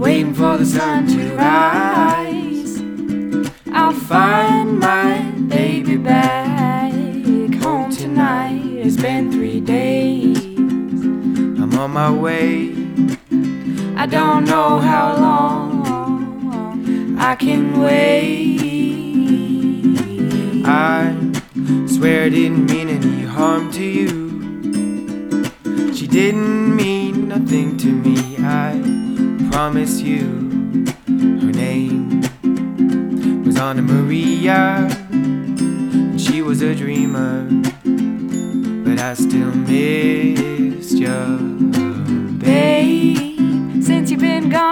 waiting for the sun to rise. I'll find my baby back home tonight. It's been 3 days. I'm on my way. I don't know how long I can wait. I swear I didn't mean any harm to you. She didn't mean nothing to me, I promise you. Her name was Anna Maria, and she was a dreamer, but I still missed you, babe.